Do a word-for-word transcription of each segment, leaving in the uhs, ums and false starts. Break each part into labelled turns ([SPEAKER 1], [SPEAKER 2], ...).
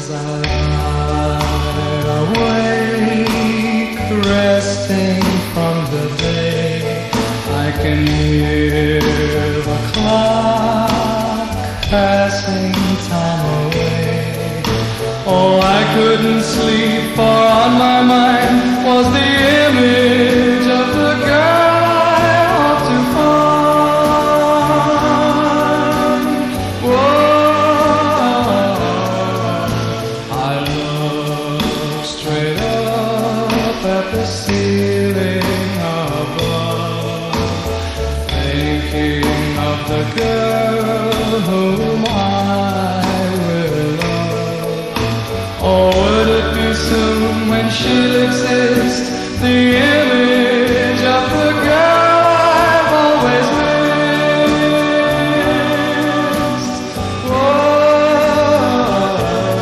[SPEAKER 1] as I lie awake, resting from the day, I can hear the clock passing time away. Oh, I couldn't sleep, for on my mind was the image of the girl I hoped to find. Whoa, I looked straight up at the ceiling above, thinking of the girl whom I will love. Or would it be soon when she'll exist, the image of the girl I've always missed? Whoa.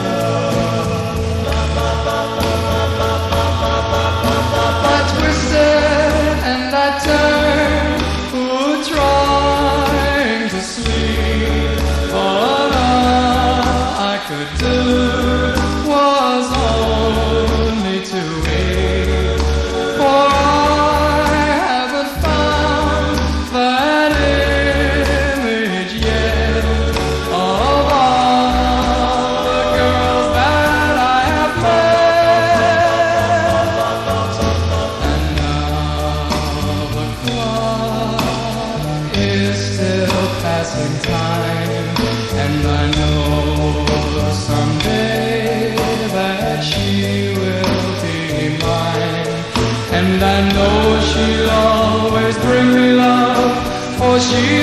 [SPEAKER 1] I twisted and I turned, ooh, trying to sleep. All I could do was only to weep, for I haven't found that image yet of all the girls that I have met. And now the clock is still passing time, and I know someday that she will be mine. And I know she'll always bring me love, for she